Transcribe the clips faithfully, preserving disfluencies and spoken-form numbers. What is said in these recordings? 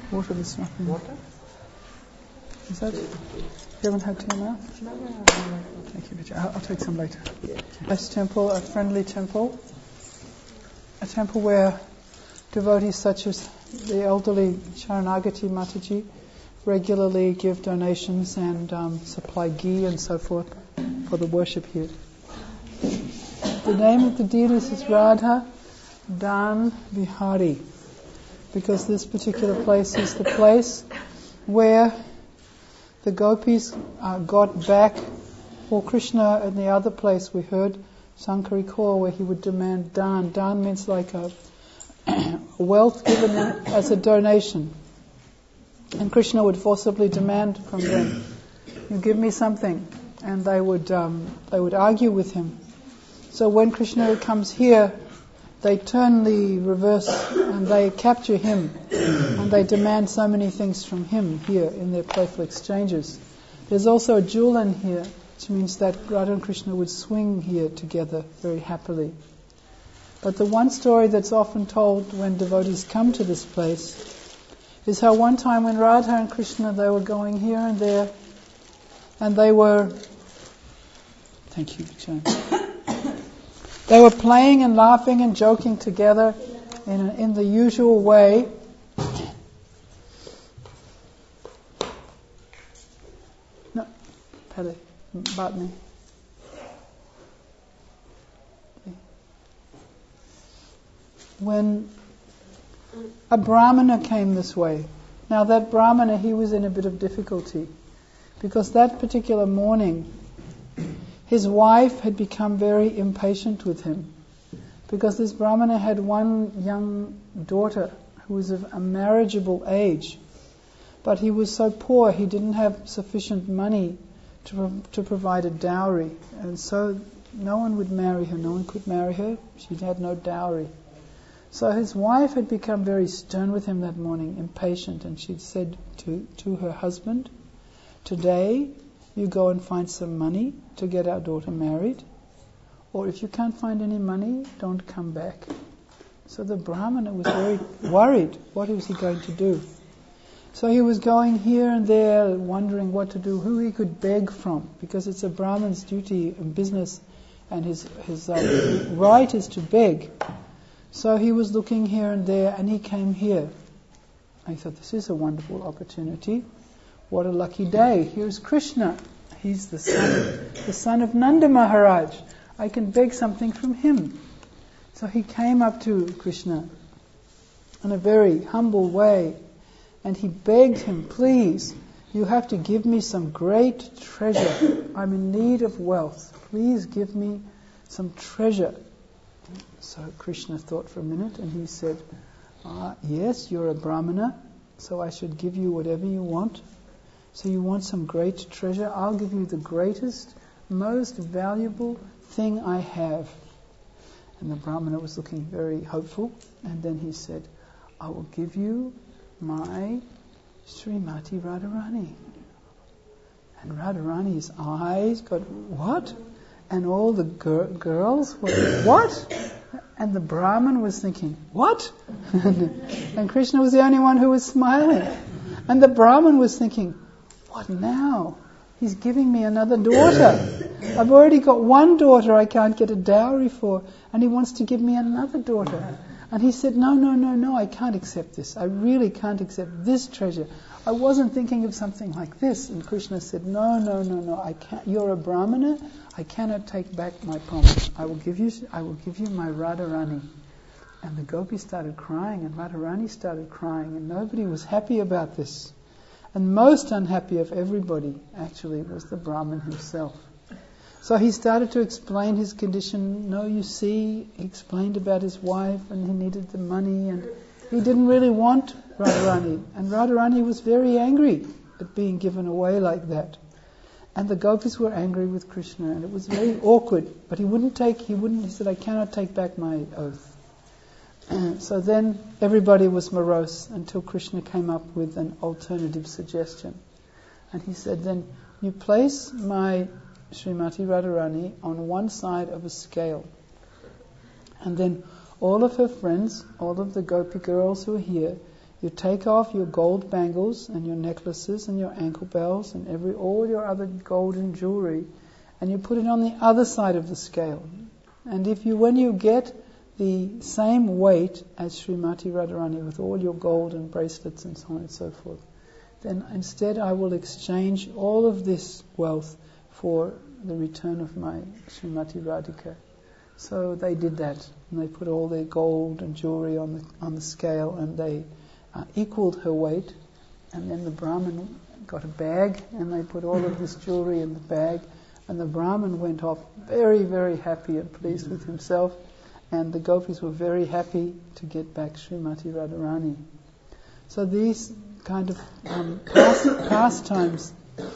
Water this one. Water? Is that? You haven't had tea now? No, no, no. Thank you, Vijay. I'll, I'll take some later. This temple, a friendly temple, a temple where devotees such as the elderly Sharanagati Mataji regularly give donations and um, supply ghee and so forth for the worship here. The name of the deities is Radha Dan Vihari, because this particular place is the place where the gopis uh, got back for Krishna. In the other place we heard Sankari Kaur, where he would demand dan. Dan means like a wealth given as a donation. And Krishna would forcibly demand from them, you give me something. And they would um, they would argue with him. So when Krishna comes here, they turn the reverse and they capture him. And they demand so many things from him here in their playful exchanges. There's also a jhulan here, which means that Radha and Krishna would swing here together very happily. But the one story that's often told when devotees come to this place is how one time when Radha and Krishna, they were going here and there, and they were, thank you, Jane. They were playing and laughing and joking together in a, in the usual way. No, Pele, Bhatni. When a Brahmana came this way. Now that Brahmana, he was in a bit of difficulty because that particular morning his wife had become very impatient with him because this Brahmana had one young daughter who was of a marriageable age, but he was so poor he didn't have sufficient money to to provide a dowry, and so no one would marry her, no one could marry her, she had no dowry. So his wife had become very stern with him that morning, impatient, and she'd said to, to her husband, today you go and find some money to get our daughter married, or if you can't find any money, don't come back. So the Brahmana was very worried. What was he going to do? So he was going here and there, wondering what to do, who he could beg from, because it's a Brahman's duty and business, and his, his uh, right is to beg. So he was looking here and there, and he came here. I thought, this is a wonderful opportunity. What a lucky day. Here's Krishna. He's the son, the son of Nanda Maharaj. I can beg something from him. So he came up to Krishna in a very humble way, and he begged him, please, you have to give me some great treasure. I'm in need of wealth. Please give me some treasure. So Krishna thought for a minute and he said, ah, yes, you're a Brahmana, so I should give you whatever you want. So you want some great treasure? I'll give you the greatest, most valuable thing I have. And the Brahmana was looking very hopeful, and then he said, I will give you my Srimati Radharani. And Radharani's eyes got, what? And all the gir- girls were, what? And the Brahman was thinking, what? And Krishna was the only one who was smiling. And the Brahman was thinking, what now? He's giving me another daughter. I've already got one daughter I can't get a dowry for, and he wants to give me another daughter. And he said, no, no, no, no, I can't accept this. I really can't accept this treasure. I wasn't thinking of something like this. And Krishna said, no, no, no, no, I can't. You're a Brahmana. I cannot take back my promise. I will give you, I will give you my Radharani. And the gopis started crying, and Radharani started crying, and nobody was happy about this. And most unhappy of everybody, actually, was the Brahmin himself. So he started to explain his condition. No, you see, he explained about his wife, and he needed the money, and he didn't really want Radharani. And Radharani was very angry at being given away like that. And the gopis were angry with Krishna, and it was very awkward. But he wouldn't take, he wouldn't, he said, I cannot take back my oath. So then everybody was morose until Krishna came up with an alternative suggestion. And he said, then you place my Srimati Radharani on one side of a scale. And then all of her friends, all of the gopi girls who are here, You take off your gold bangles and your necklaces and your ankle bells and every all your other golden jewelry, and you put it on the other side of the scale. And if you, when you get the same weight as Srimati Radharani with all your gold and bracelets and so on and so forth, then instead I will exchange all of this wealth for the return of my Srimati Radhika. So they did that, and they put all their gold and jewelry on the on the scale, and they uh, equaled her weight. And then the Brahmin got a bag, and they put all of this jewelry in the bag, and the Brahmin went off very, very happy and pleased with himself, and the gopis were very happy to get back Srimati Radharani. So these kind of um, past, pastimes,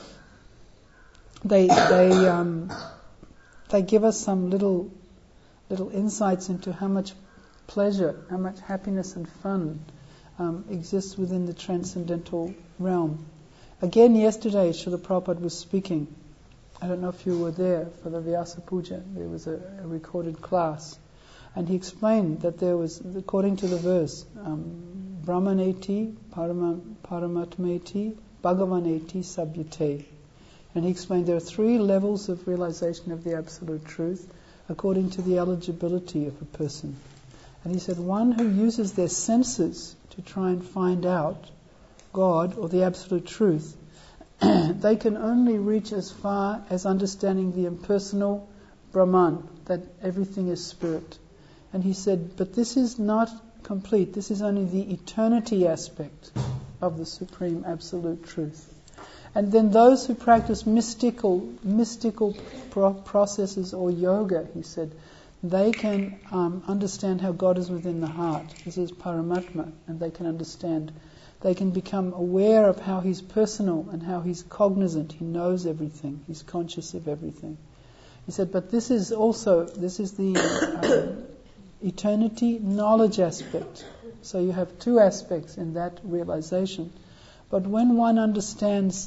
they they um, they give us some little little insights into how much pleasure, how much happiness and fun um, exists within the transcendental realm. Again, yesterday, Srila Prabhupada was speaking. I don't know if you were there for the Vyasa Puja. There was a, a recorded class. And he explained that there was, according to the verse, um, Brahmaneti, Parama, Paramatmeti, Bhagavaneti, Sabhyate. And he explained there are three levels of realization of the Absolute Truth according to the eligibility of a person. And he said one who uses their senses to try and find out God or the Absolute Truth, they can only reach as far as understanding the impersonal Brahman, that everything is spirit. And he said, but this is not complete. This is only the eternity aspect of the Supreme Absolute Truth. And then those who practice mystical mystical pro- processes or yoga, he said, they can um, understand how God is within the heart. This is Paramatma, and they can understand. They can become aware of how He's personal and how He's cognizant. He knows everything. He's conscious of everything. He said, but this is also, this is the um, eternity knowledge aspect. So you have two aspects in that realization. But when one understands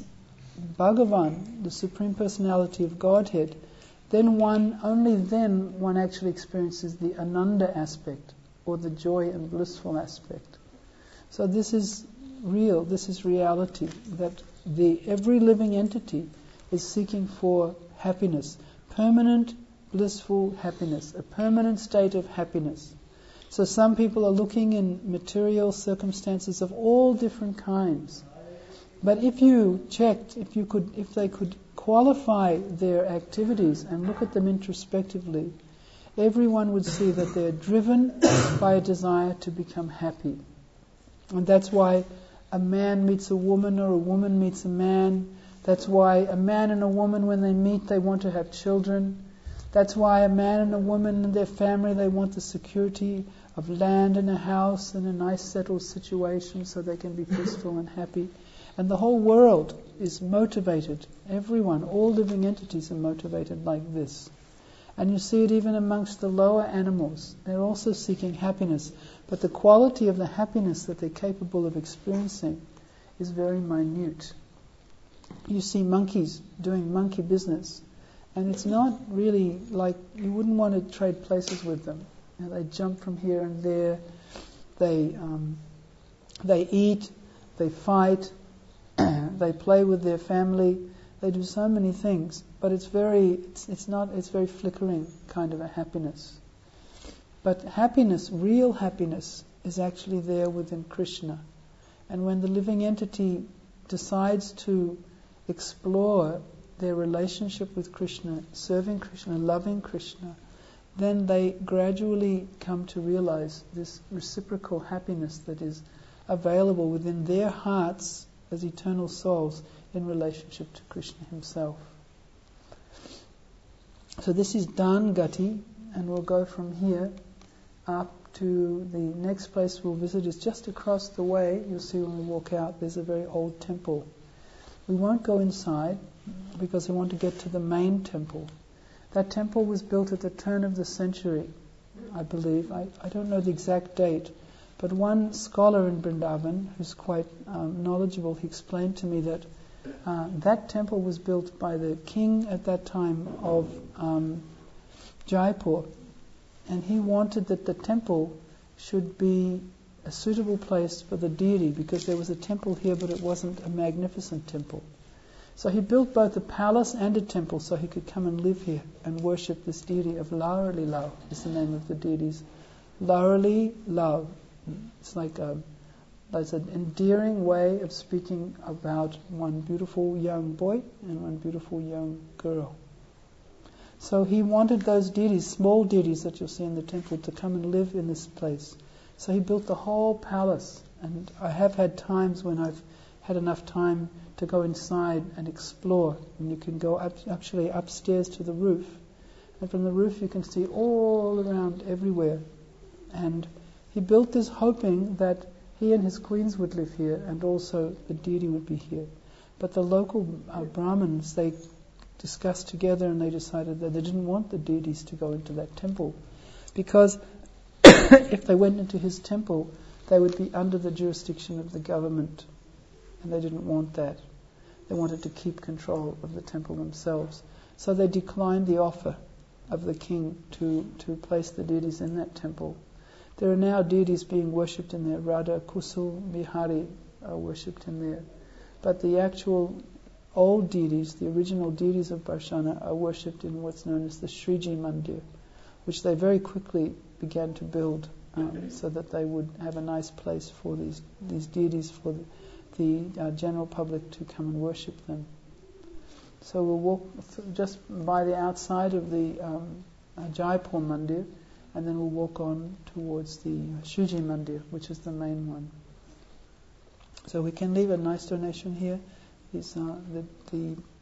Bhagavan, the Supreme Personality of Godhead, then one, only then one actually experiences the Ananda aspect, or the joy and blissful aspect. So this is real, this is reality, that the every living entity is seeking for happiness, permanent blissful happiness, a permanent state of happiness. So some people are looking in material circumstances of all different kinds. But if you checked, if you could, if they could qualify their activities and look at them introspectively, everyone would see that they're driven by a desire to become happy. And that's why a man meets a woman or a woman meets a man. That's why a man and a woman, when they meet, they want to have children. That's why a man and a woman and their family, they want the security of land and a house and a nice settled situation so they can be peaceful and happy. And the whole world is motivated. Everyone, all living entities are motivated like this. And you see it even amongst the lower animals. They're also seeking happiness. But the quality of the happiness that they're capable of experiencing is very minute. You see monkeys doing monkey business. And it's not really like, you wouldn't want to trade places with them. You know, they jump from here and there. They, um, they eat. They fight. They play with their family. They do so many things, but it's very, it's, it's not, it's very flickering kind of a happiness. But happiness, real happiness, is actually there within Krishna. And when the living entity decides to explore their relationship with Krishna, serving Krishna, loving Krishna, then they gradually come to realize this reciprocal happiness that is available within their hearts as eternal souls in relationship to Krishna himself. So this is Dan Gati, and we'll go from here up to the next place we'll visit is just across the way. You'll see when we walk out, there's a very old temple. We won't go inside because we want to get to the main temple. That temple was built at the turn of the century, I believe. I, I don't know the exact date. But one scholar in Vrindavan, who's quite um, knowledgeable, he explained to me that uh, that temple was built by the king at that time of um, Jaipur. And he wanted that the temple should be a suitable place for the deity, because there was a temple here, but it wasn't a magnificent temple. So he built both a palace and a temple so he could come and live here and worship this deity of Laureli Lau, is the name of the deities. Laureli Lau. It's like a, it's an endearing way of speaking about one beautiful young boy and one beautiful young girl. So he wanted those deities, small deities that you'll see in the temple, to come and live in this place. So he built the whole palace, and I have had times when I've had enough time to go inside and explore, and you can go up, actually upstairs to the roof, and from the roof you can see all around everywhere. And he built this hoping that he and his queens would live here, and also the deity would be here. But the local uh, Brahmins, they discussed together and they decided that they didn't want the deities to go into that temple, because if they went into his temple, they would be under the jurisdiction of the government, and they didn't want that. They wanted to keep control of the temple themselves. So they declined the offer of the king to, to place the deities in that temple. There are now deities being worshipped in there. Radha, Kusul, Bihari are worshipped in there. But the actual old deities, the original deities of Barshana, are worshipped in what's known as the Sriji Mandir, which they very quickly began to build um, so that they would have a nice place for these, these deities, for the the uh, general public to come and worship them. So we'll walk th- just by the outside of the um, uh, Jaipur Mandir, and then we'll walk on towards the Shuji Mandir, which is the main one. So we can leave a nice donation here. These, uh, the, the